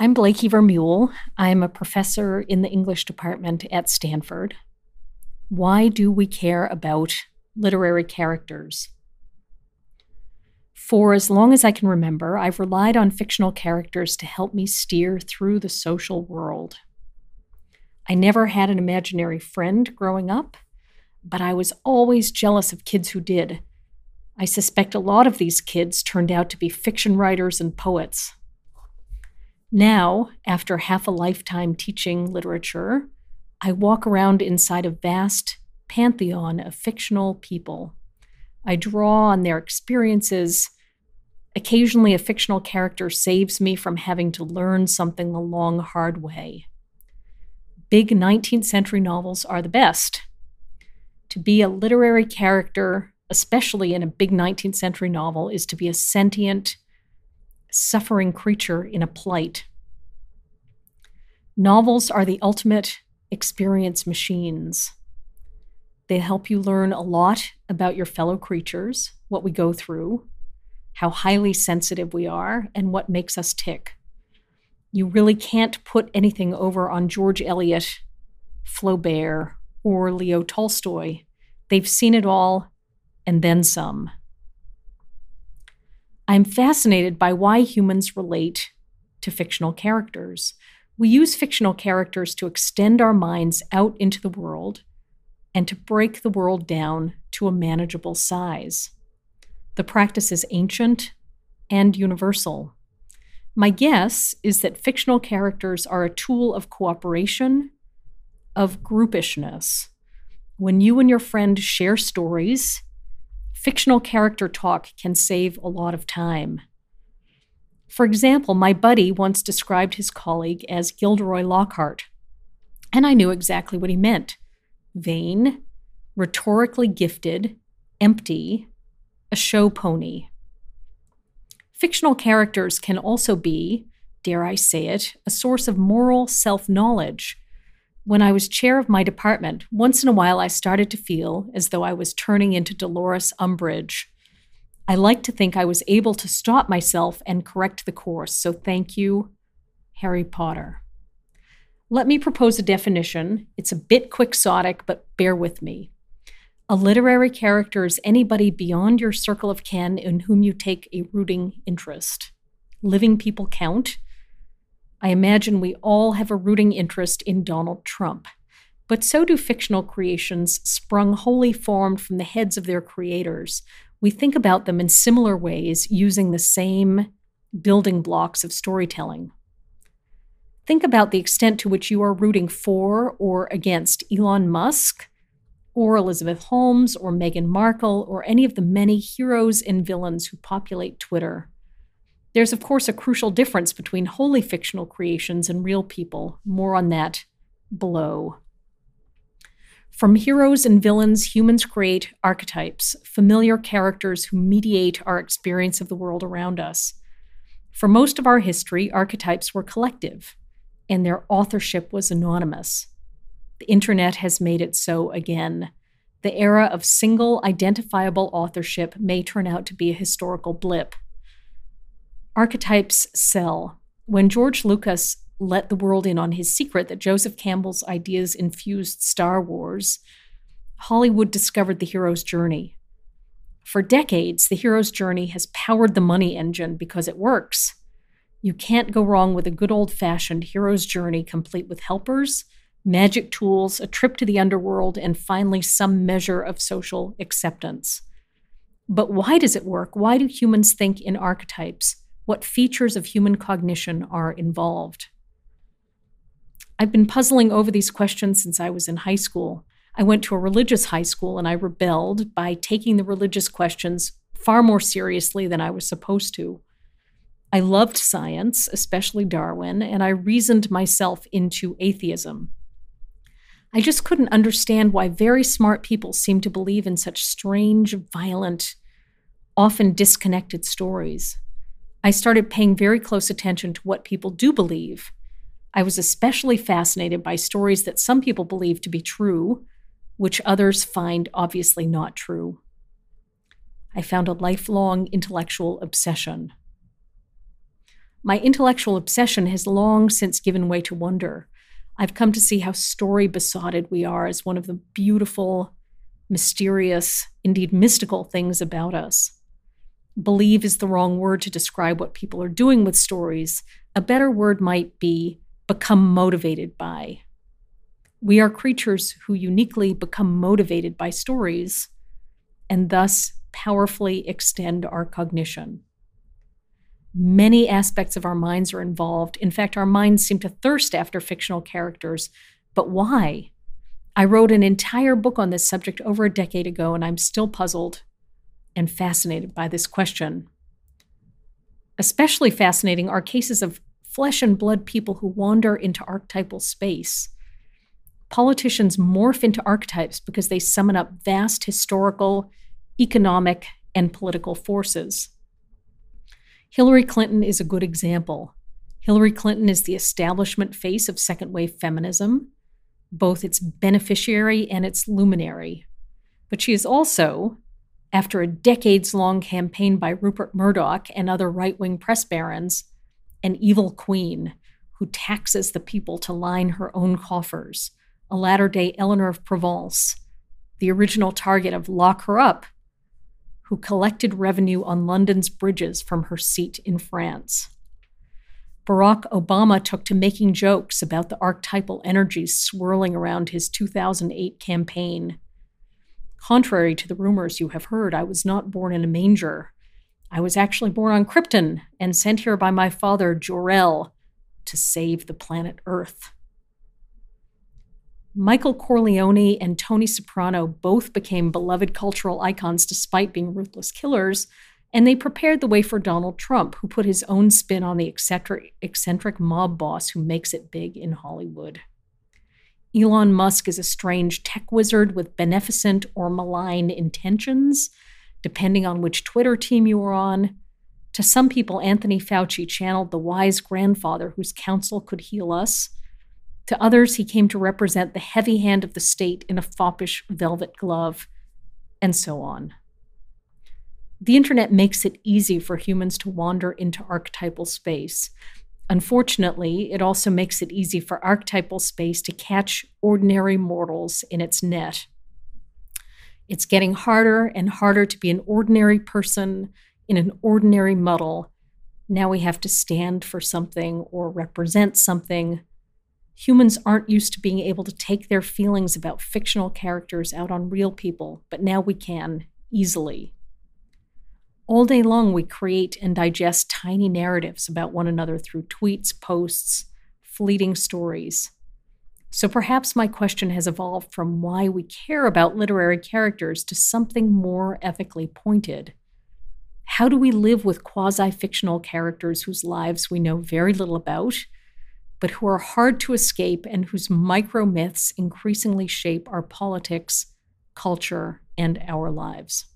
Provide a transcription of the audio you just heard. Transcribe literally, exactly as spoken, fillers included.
I'm Blakey Vermeulen. I'm a professor in the English department at Stanford. Why do we care about literary characters? For as long as I can remember, I've relied on fictional characters to help me steer through the social world. I never had an imaginary friend growing up, but I was always jealous of kids who did. I suspect a lot of these kids turned out to be fiction writers and poets. Now, after half a lifetime teaching literature, I walk around inside a vast pantheon of fictional people. I draw on their experiences. Occasionally, a fictional character saves me from having to learn something the long, hard way. Big nineteenth century novels are the best. To be a literary character, especially in a big nineteenth century novel, is to be a sentient, suffering creature in a plight. Novels are the ultimate experience machines. They help you learn a lot about your fellow creatures, what we go through, how highly sensitive we are, and what makes us tick. You really can't put anything over on George Eliot, Flaubert, or Leo Tolstoy. They've seen it all, and then some. I'm fascinated by why humans relate to fictional characters. We use fictional characters to extend our minds out into the world and to break the world down to a manageable size. The practice is ancient and universal. My guess is that fictional characters are a tool of cooperation, of groupishness. When you and your friend share stories, fictional character talk can save a lot of time. For example, my buddy once described his colleague as Gilderoy Lockhart, and I knew exactly what he meant. Vain, rhetorically gifted, empty, a show pony. Fictional characters can also be, dare I say it, a source of moral self-knowledge. When I was chair of my department, once in a while I started to feel as though I was turning into Dolores Umbridge. I like to think I was able to stop myself and correct the course, so thank you, Harry Potter. Let me propose a definition. It's a bit quixotic, but bear with me. A literary character is anybody beyond your circle of ken in whom you take a rooting interest. Living people count. I imagine we all have a rooting interest in Donald Trump, but so do fictional creations sprung wholly formed from the heads of their creators. We think about them in similar ways using the same building blocks of storytelling. Think about the extent to which you are rooting for or against Elon Musk, or Elizabeth Holmes, or Meghan Markle, or any of the many heroes and villains who populate Twitter. There's, of course, a crucial difference between wholly fictional creations and real people. More on that below. From heroes and villains, humans create archetypes, familiar characters who mediate our experience of the world around us. For most of our history, archetypes were collective, and their authorship was anonymous. The internet has made it so again. The era of single identifiable authorship may turn out to be a historical blip. Archetypes sell. When George Lucas let the world in on his secret that Joseph Campbell's ideas infused Star Wars, Hollywood discovered the hero's journey. For decades, the hero's journey has powered the money engine because it works. You can't go wrong with a good old-fashioned hero's journey complete with helpers, magic tools, a trip to the underworld, and finally some measure of social acceptance. But why does it work? Why do humans think in archetypes? What features of human cognition are involved? I've been puzzling over these questions since I was in high school. I went to a religious high school and I rebelled by taking the religious questions far more seriously than I was supposed to. I loved science, especially Darwin, and I reasoned myself into atheism. I just couldn't understand why very smart people seemed to believe in such strange, violent, often disconnected stories. I started paying very close attention to what people do believe. I was especially fascinated by stories that some people believe to be true, which others find obviously not true. I found a lifelong intellectual obsession. My intellectual obsession has long since given way to wonder. I've come to see how story-besotted we are as one of the beautiful, mysterious, indeed mystical things about us. Believe is the wrong word to describe what people are doing with stories. A better word might be become motivated by. We are creatures who uniquely become motivated by stories and thus powerfully extend our cognition. Many aspects of our minds are involved. In fact, our minds seem to thirst after fictional characters. But why? I wrote an entire book on this subject over a decade ago, and I'm still puzzled and fascinated by this question. Especially fascinating are cases of flesh and blood people who wander into archetypal space. Politicians morph into archetypes because they summon up vast historical, economic, and political forces. Hillary Clinton is a good example. Hillary Clinton is the establishment face of second-wave feminism, both its beneficiary and its luminary. But she is also, after a decades-long campaign by Rupert Murdoch and other right-wing press barons, an evil queen who taxes the people to line her own coffers, a latter-day Eleanor of Provence, the original target of Lock Her Up, who collected revenue on London's bridges from her seat in France. Barack Obama took to making jokes about the archetypal energies swirling around his two thousand eight campaign. Contrary to the rumors you have heard, I was not born in a manger. I was actually born on Krypton and sent here by my father, Jor-El, to save the planet Earth. Michael Corleone and Tony Soprano both became beloved cultural icons despite being ruthless killers, and they prepared the way for Donald Trump, who put his own spin on the eccentric, eccentric mob boss who makes it big in Hollywood. Elon Musk is a strange tech wizard with beneficent or malign intentions, depending on which Twitter team you are on. To some people, Anthony Fauci channeled the wise grandfather whose counsel could heal us. To others, he came to represent the heavy hand of the state in a foppish velvet glove, and so on. The internet makes it easy for humans to wander into archetypal space. Unfortunately, it also makes it easy for archetypal space to catch ordinary mortals in its net. It's getting harder and harder to be an ordinary person in an ordinary muddle. Now we have to stand for something or represent something. Humans aren't used to being able to take their feelings about fictional characters out on real people, but now we can, easily. All day long, we create and digest tiny narratives about one another through tweets, posts, fleeting stories. So perhaps my question has evolved from why we care about literary characters to something more ethically pointed. How do we live with quasi-fictional characters whose lives we know very little about, but who are hard to escape and whose micro-myths increasingly shape our politics, culture, and our lives?